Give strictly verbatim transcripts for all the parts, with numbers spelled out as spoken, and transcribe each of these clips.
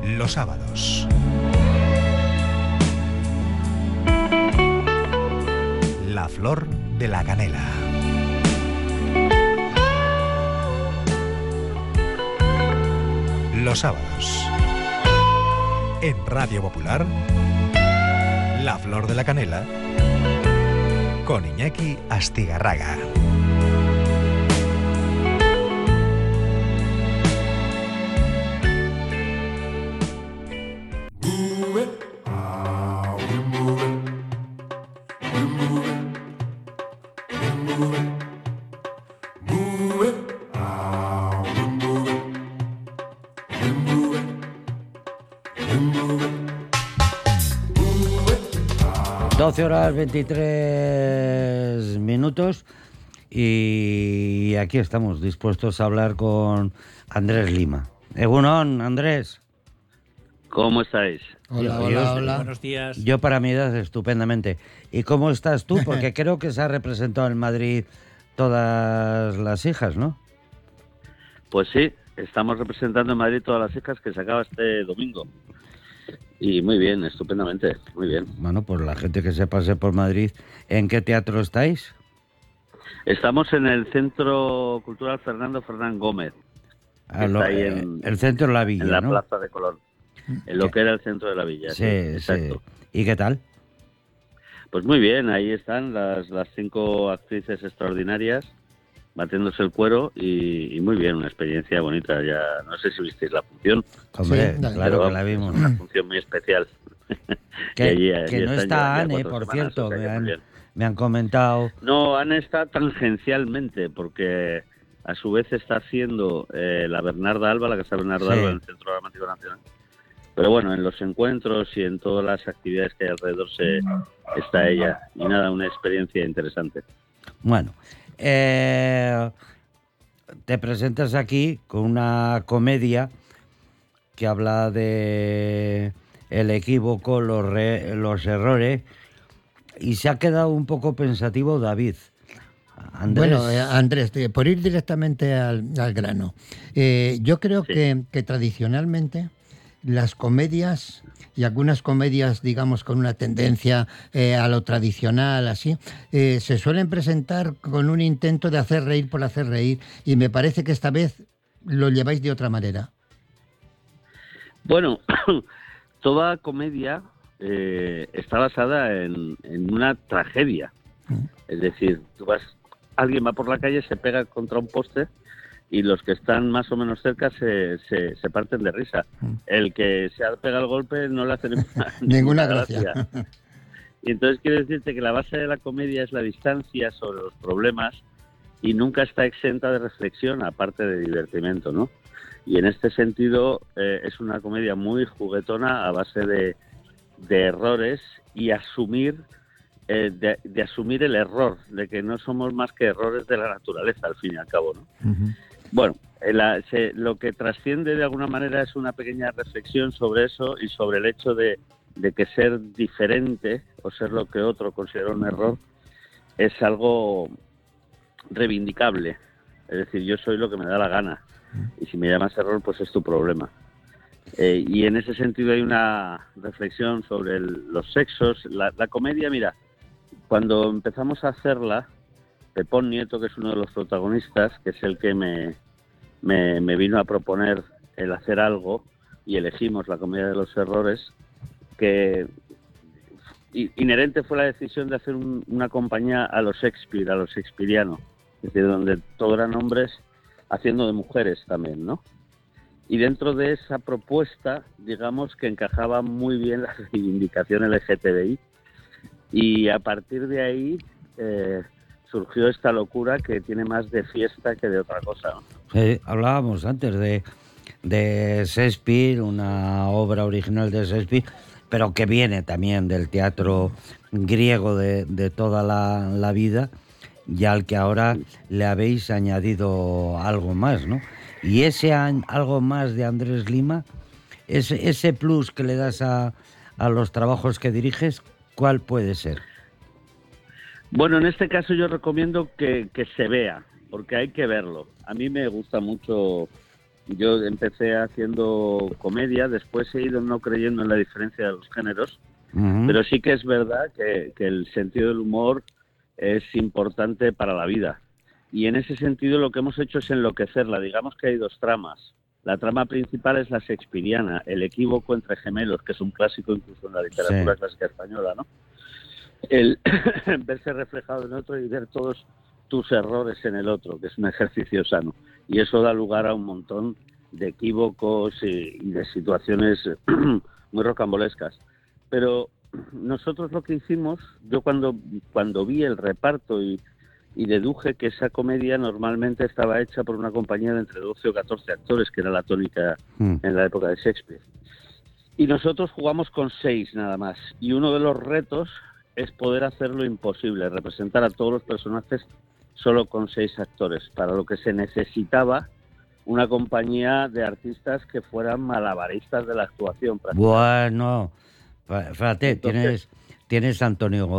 Los sábados. La flor de la canela. Los sábados. En Radio Popular, La flor de la canela, con Iñaki Astigarraga. doce horas veintitrés minutos y aquí estamos dispuestos a hablar con Andrés Lima. Egunon, Andrés. ¿Cómo estáis? Hola, Yo- hola, yo- hola. Buenos días. Yo para mi edad estupendamente. ¿Y cómo estás tú? Porque creo que se ha representado en Madrid todas las hijas, ¿no? Pues sí, estamos representando en Madrid todas las hijas que se acaba este domingo. Y muy bien, estupendamente, muy bien. Bueno, pues la gente que se pase por Madrid, ¿en qué teatro estáis? Estamos en el Centro Cultural Fernando Fernán Gómez, A Está lo- ahí eh, en- el centro de la villa, en la ¿no? Plaza de Colón, en lo que era el centro de la villa. Sí, Sí, sí. exacto. ¿Y qué tal? Pues muy bien, ahí están las, las cinco actrices extraordinarias batiéndose el cuero y, y muy bien, una experiencia bonita. Ya no sé si visteis la función, Hombre, Sí, dale. claro pero que la vamos, vimos. una función muy especial. Que, Y allí- que allí no están está ya- ya Anne, cuatro por semanas, cierto, o sea me que muy han, bien. me han comentado. No, Anne está tangencialmente, porque a su vez está haciendo eh, la Bernarda Alba, la Casa Bernarda Sí. Alba en el Centro Dramático Nacional. Pero bueno, en los encuentros y en todas las actividades que hay alrededor se, está ella. Y nada, una experiencia interesante. Bueno, eh, te presentas aquí con una comedia que habla de el equívoco, los, re- los errores, y se ha quedado un poco pensativo David. Andrés, Bueno, eh, Andrés, eh, por ir directamente al, al grano, eh, yo creo Sí. que, que tradicionalmente las comedias y algunas comedias, digamos, con una tendencia eh, a lo tradicional, así, eh, se suelen presentar con un intento de hacer reír por hacer reír, y me parece que esta vez lo lleváis de otra manera. Bueno, toda comedia eh, está basada en, en una tragedia. Es decir, tú vas, alguien va por la calle, se pega contra un poste y los que están más o menos cerca se, se, se parten de risa. El que se ha pegado el golpe no le hace ninguna, Ninguna gracia. Y entonces quiero decirte que la base de la comedia es la distancia sobre los problemas y nunca está exenta de reflexión, aparte de divertimento, ¿no? Y en este sentido eh, es una comedia muy juguetona a base de, de errores y asumir eh, de, de asumir el error, de que no somos más que errores de la naturaleza, al fin y al cabo, ¿no? Ujú. Bueno, eh, la- se- lo que trasciende de alguna manera es una pequeña reflexión sobre eso y sobre el hecho de, de que ser diferente o ser lo que otro considera un error es algo reivindicable. Es decir, yo soy lo que me da la gana y si me llamas error, pues es tu problema. Eh, y en ese sentido hay una reflexión sobre el- los sexos. La, la comedia, mira, cuando empezamos a hacerla, Pepón Nieto, que es uno de los protagonistas, que es el que me, me, me vino a proponer el hacer algo, y elegimos la comedia de los errores, que i- inherente fue la decisión de hacer un- una compañía a los Shakespeare, a los shakespearianos, es decir, donde todo eran hombres haciendo de mujeres también, ¿no? Y dentro de esa propuesta, digamos que encajaba muy bien la reivindicación L G T B I, y a partir de ahí eh, surgió esta locura que tiene más de fiesta que de otra cosa, ¿no? Sí, hablábamos antes de, de Shakespeare, una obra original de Shakespeare, pero que viene también del teatro griego de, de toda la, la vida, y al que ahora le habéis añadido algo más, ¿no? Y ese an- algo más de Andrés Lima, ese, ese plus que le das a, a los trabajos que diriges, ¿cuál puede ser? Bueno, en este caso yo recomiendo que, que se vea, porque hay que verlo. A mí me gusta mucho Yo empecé haciendo comedia, después he ido no creyendo en la diferencia de los géneros, uh-huh. pero sí que es verdad que, que el sentido del humor es importante para la vida. Y en ese sentido lo que hemos hecho es enloquecerla. Digamos que hay dos tramas. La trama principal es la shakespeariana, el equívoco entre gemelos, que es un clásico incluso en la literatura sí. clásica española, ¿no? El verse reflejado en otro y ver todos tus errores en el otro, que es un ejercicio sano. Y eso da lugar a un montón de equívocos y, y de situaciones muy rocambolescas. Pero nosotros lo que hicimos, yo cuando, cuando vi el reparto y, y deduje que esa comedia normalmente estaba hecha por una compañía de entre doce o catorce actores, que era la tónica mm. en la época de Shakespeare. Y nosotros jugamos con seis nada más. Y uno de los retos es poder hacer lo imposible, representar a todos los personajes solo con seis actores, para lo que se necesitaba una compañía de artistas que fueran malabaristas de la actuación. Bueno, fíjate, Entonces, tienes, tienes a Antonio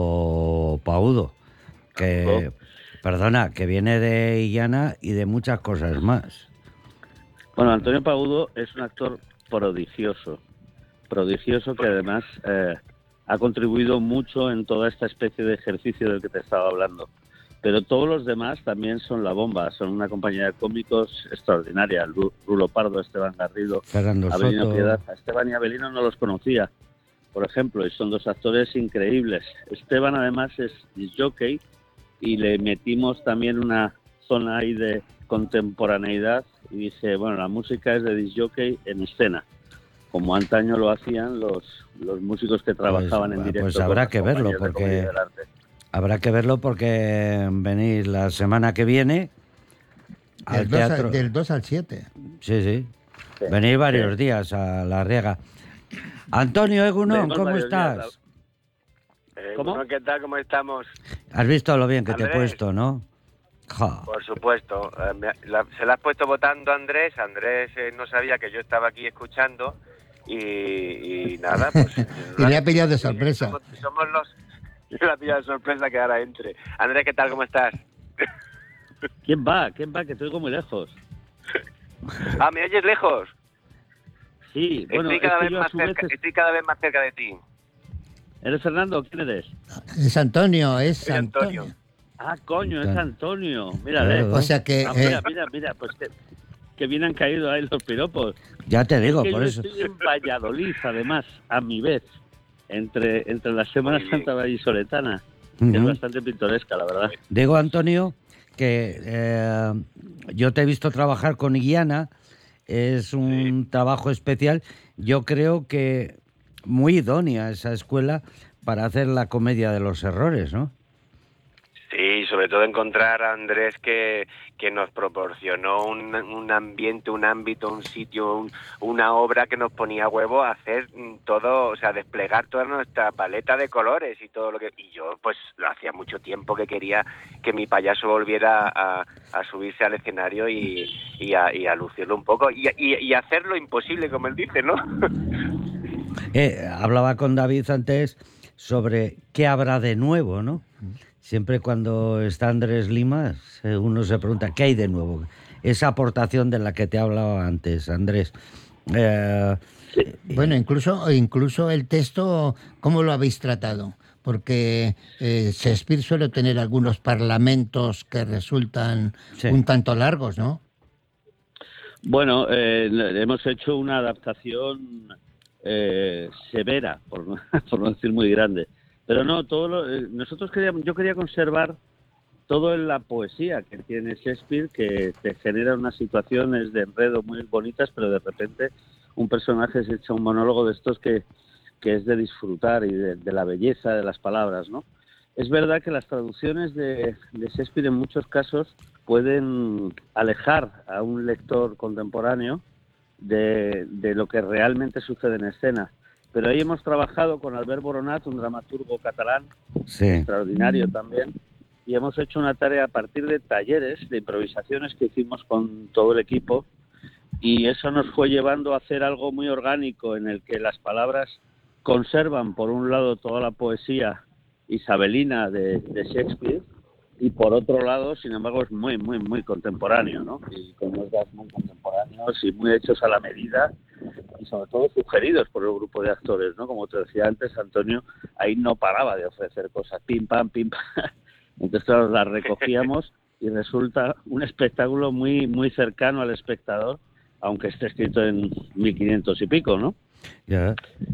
Paudo, que, ¿no? perdona, que viene de Illana y de muchas cosas más. Bueno, Antonio Paudo es un actor prodigioso, prodigioso que además eh, ha contribuido mucho en toda esta especie de ejercicio del que te estaba hablando. Pero todos los demás también son la bomba, son una compañía de cómicos extraordinaria. Rulo Pardo, Esteban Garrido, Fernando Abelino Soto. Piedad. A Esteban y Abelino no los conocía, por ejemplo, y son dos actores increíbles. Esteban además es jockey y le metimos también una zona ahí de contemporaneidad y dice, bueno, la música es de disc jockey en escena, como antaño lo hacían los, los músicos que trabajaban pues, en directo. Pues habrá que verlo, porque... Habrá que verlo porque venís la semana que viene al del teatro. dos a, del dos al siete. Sí, sí. sí venís varios sí. días a La Riega. Antonio Egunon, ¿cómo estás? Eh, ¿Cómo? Bueno, ¿qué tal? ¿Cómo estamos? Has visto lo bien que Andrés, te he puesto, ¿no? Ja. Por supuesto. Eh, me, la, se la has puesto votando a Andrés. Andrés eh, no sabía que yo estaba aquí escuchando y, y nada, pues... y le ha pillado de sorpresa. Somos, somos los... La tía de sorpresa que ahora entre. Andrés, ¿qué tal? ¿Cómo estás? ¿Quién va? ¿Quién va? Que te oigo muy lejos. Ah, ¿me oyes lejos? Sí, bueno, estoy cada, es vez más cerca, veces... estoy cada vez más cerca de ti. ¿Eres Fernando? ¿Quién eres? Es Antonio, es Soy Antonio. Antonio. Ah, coño, es Antonio. Mírale. O sea que... Ah, mira, mira, mira, pues que, que bien han caído ahí los piropos. Ya te digo, es que por yo eso. Estoy en Valladolid, además, a mi vez. Entre, entre la Semana Santa vallisoletana, uh-huh. que es bastante pintoresca, la verdad. Digo, Antonio, que eh, yo te he visto trabajar con Illana, es un sí. trabajo especial. Yo creo que muy idónea esa escuela para hacer la comedia de los errores, ¿no? Sí, sobre todo encontrar a Andrés que, que nos proporcionó un, un ambiente, un ámbito, un sitio, un, una obra que nos ponía a huevo a hacer todo, o sea, desplegar toda nuestra paleta de colores y todo lo que... Y yo, pues, hacía mucho tiempo que quería que mi payaso volviera a, a subirse al escenario y, y, a, y a lucirlo un poco y, y, y hacer lo imposible, como él dice, ¿no? Eh, hablaba con David antes sobre qué habrá de nuevo, ¿no? Siempre cuando está Andrés Lima, uno se pregunta, ¿qué hay de nuevo? Esa aportación de la que te hablaba antes, Andrés. Eh, bueno, incluso, incluso el texto, ¿cómo lo habéis tratado? Porque eh, Shakespeare suele tener algunos parlamentos que resultan sí. un tanto largos, ¿no? Bueno, eh, hemos hecho una adaptación eh, severa, por no, por no decir muy grande. Pero no, todo lo, eh, nosotros queríamos, yo quería conservar todo en la poesía que tiene Shakespeare, que te genera unas situaciones de enredo muy bonitas, pero de repente un personaje se echa un monólogo de estos que, que es de disfrutar y de, de la belleza de las palabras, ¿no? Es verdad que las traducciones de, de Shakespeare en muchos casos pueden alejar a un lector contemporáneo de, de lo que realmente sucede en escena. Pero ahí hemos trabajado con Albert Boronat, un dramaturgo catalán, sí. extraordinario también, y hemos hecho una tarea a partir de talleres, de improvisaciones que hicimos con todo el equipo, y eso nos fue llevando a hacer algo muy orgánico en el que las palabras conservan, por un lado, toda la poesía isabelina de, de Shakespeare, y por otro lado, sin embargo, es muy, muy, muy contemporáneo, ¿no? Y con unos gas muy contemporáneos y muy hechos a la medida y sobre todo sugeridos por el grupo de actores, ¿no? Como te decía antes, Antonio, ahí no paraba de ofrecer cosas, pim, pam, pim, pam. Entonces, claro, las recogíamos y resulta un espectáculo muy, muy cercano al espectador, aunque esté escrito en mil quinientos y pico, ¿no? Ya.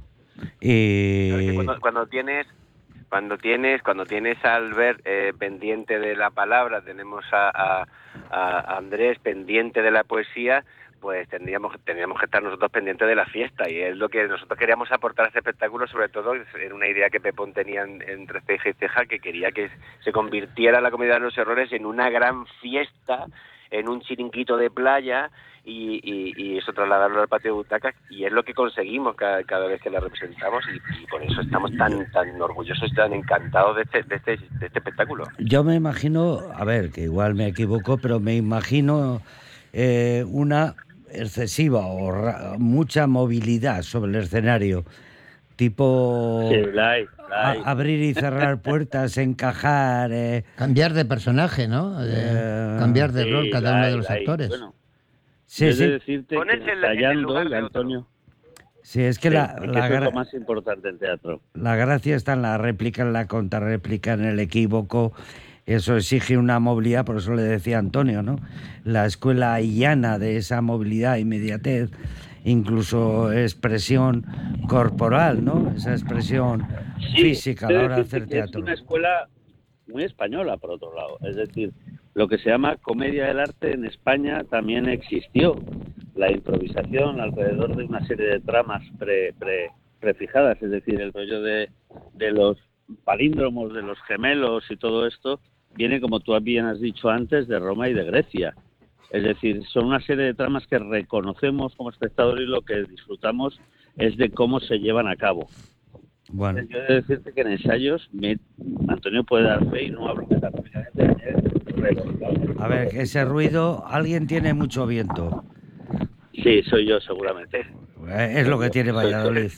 Y... Cuando, cuando tienes... Cuando tienes cuando tienes a Albert eh, pendiente de la palabra, tenemos a, a, a Andrés pendiente de la poesía, pues tendríamos tendríamos que estar nosotros pendientes de la fiesta, y es lo que nosotros queríamos aportar a este espectáculo, sobre todo en una idea que Pepón tenía en, entre ceja y ceja, que quería que se convirtiera la Comedia de los Errores en una gran fiesta, en un chiringuito de playa, y, y, y eso trasladarlo al patio de butacas, y es lo que conseguimos cada, cada vez que la representamos, y, y por eso estamos tan tan orgullosos y tan encantados de este, de este de este espectáculo. Yo me imagino, a ver, que igual me equivoco, pero me imagino eh, una excesiva o ra- mucha movilidad sobre el escenario, tipo Sí, la hay, la hay. a- abrir y cerrar puertas, encajar... Eh, Cambiar de personaje, ¿no? De- Eh, cambiar de Sí, rol cada la uno hay, de los la hay. actores. Bueno, sí, yo he de sí, decirte Ponerse que en la- en el ensayando, lugar de y otro. Antonio, sí, es que sí, la, y que la, eso es lo gra- más importante en teatro. la gracia está en la réplica, en la contrarréplica, en el equívoco. Eso exige una movilidad, por eso le decía Antonio, ¿no? La escuela llana de esa movilidad, inmediatez, incluso expresión corporal, ¿no? Esa expresión física a la hora de hacer que es teatro. una escuela muy española, por otro lado. Es decir, lo que se llama comedia del arte en España también existió. La improvisación alrededor de una serie de tramas pre, pre, prefijadas, es decir, el rollo de, de los palíndromos, de los gemelos y todo esto, viene, como tú bien has dicho antes, de Roma y de Grecia. Es decir, son una serie de tramas que reconocemos como espectadores, y lo que disfrutamos es de cómo se llevan a cabo. Bueno, Yo he de decirte que en ensayos, me, Antonio puede dar fe, y no hablo metafóricamente, a ver, que ese ruido, alguien tiene mucho viento. sí, soy yo seguramente. Eh, Es lo que tiene Valladolid.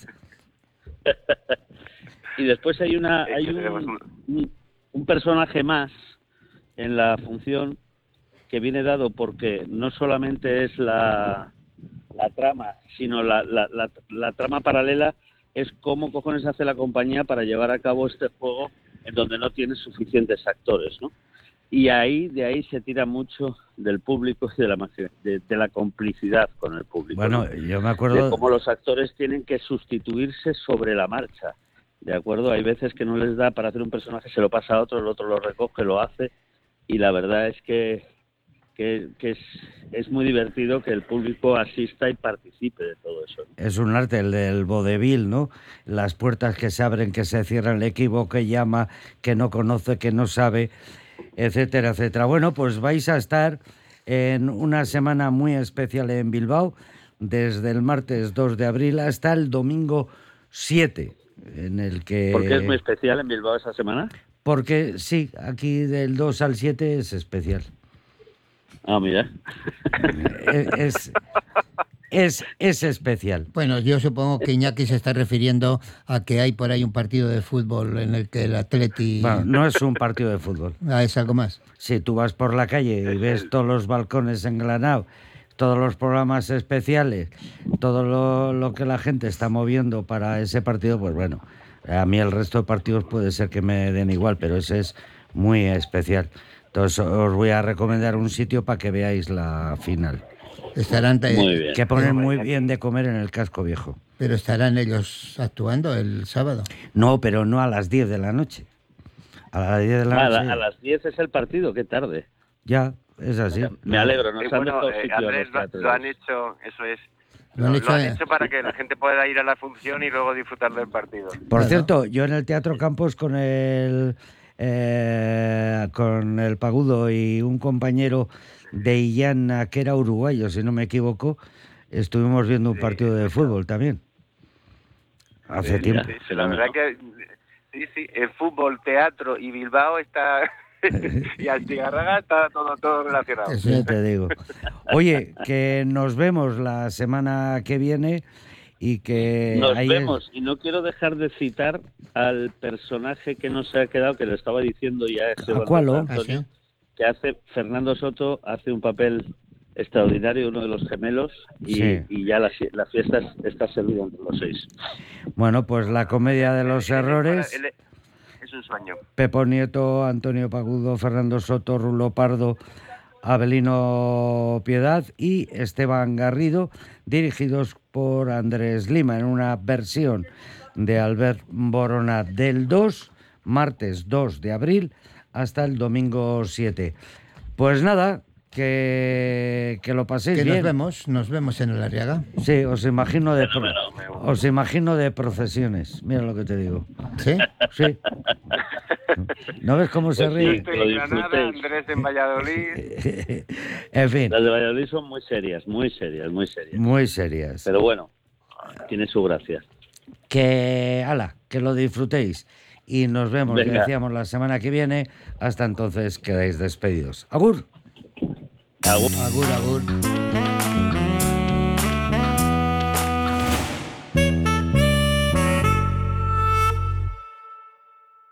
Y después hay una Es hay que tenemos un, un, un personaje más en la función, que viene dado porque no solamente es la, la trama, sino la, la, la, la trama paralela es cómo cojones hace la compañía para llevar a cabo este juego en donde no tiene suficientes actores, ¿no? Y ahí, de ahí se tira mucho del público y de la, de, de la complicidad con el público. Bueno, ¿no? yo me De acuerdo... cómo los actores tienen que sustituirse sobre la marcha, ¿de acuerdo? Hay veces que no les da para hacer un personaje, se lo pasa a otro, el otro lo recoge, lo hace, y la verdad es que, que, que es, es muy divertido que el público asista y participe de todo eso. Es un arte, el del vodevil, ¿no? Las puertas que se abren, que se cierran, el equipo que llama, que no conoce, que no sabe, etcétera, etcétera. Bueno, pues vais a estar en una semana muy especial en Bilbao, desde el martes dos de abril hasta el domingo siete, en el que... ¿Por qué es muy especial en Bilbao esa semana? Porque sí, aquí del dos al siete es especial. Ah, mira. Es, es, es especial. Bueno, yo supongo que Iñaki se está refiriendo a que hay por ahí un partido de fútbol en el que el Atleti... Bueno, no es un partido de fútbol. Ah, es algo más. Si tú vas por la calle y ves todos los balcones engranados, todos los programas especiales, todo lo, lo que la gente está moviendo para ese partido, pues bueno, a mí el resto de partidos puede ser que me den igual, pero ese es muy especial. Entonces os voy a recomendar un sitio para que veáis la final. Estarán de- Muy bien. Que ponen muy bien de comer en el Casco Viejo. Pero estarán ellos actuando el sábado. No, pero no a las diez de la noche. A las diez de la Ah, a, noche. la- a las diez es el partido, qué tarde. Ya, es así. Me alegro, nos Eh, han bueno, dejado eh, sitio a los Andrés, lo, teatros. lo han hecho, eso es. Lo han Lo, hecho, lo han eh, hecho para que la gente pueda ir a la función y luego disfrutar del partido. Por Claro. cierto, yo en el Teatro Campos con el eh, con el Pagudo y un compañero de Illana que era uruguayo, si no me equivoco, estuvimos viendo un Sí. partido de fútbol también. Hace Sí, tiempo. mira. Sí, la verdad que sí, sí, el fútbol, teatro y Bilbao está y Astigarraga está todo todo relacionado. Eso Ya te digo. Oye, que nos vemos la semana que viene y que Nos ahí vemos, es... y no quiero dejar de citar al personaje que no se ha quedado, que le estaba diciendo ya ese ¿A cuál, oh? Antonio, ¿Ah, sí? que hace Fernando Soto, hace un papel extraordinario, uno de los gemelos, y, Sí. y ya la, la fiesta está servida entre los seis. Bueno, pues la comedia de los Él- él- errores, él- Es un sueño. Pepo Nieto, Antonio Pagudo, Fernando Soto, Rulo Pardo, Abelino Piedad y Esteban Garrido, dirigidos por Andrés Lima, en una versión de Albert Boronat, del dos, martes dos de abril, hasta el domingo siete. Pues nada, que, que lo paséis Que bien. nos vemos, nos vemos en el Arriaga. Sí, os imagino de pro- os imagino de procesiones. Mira lo que te digo. ¿Sí? Sí. ¿No ves cómo se Pues sí. ríe? Estoy lo en Granada, disfrutéis. Andrés en Valladolid. En fin, Las de Valladolid son muy serias, muy serias, muy serias. muy serias. Pero bueno, tiene su gracia. Que, ala, que lo disfrutéis. Y nos vemos, Venga. ya decíamos, la semana que viene. Hasta entonces quedáis despedidos. ¡Agur! Agur. Agur, agur.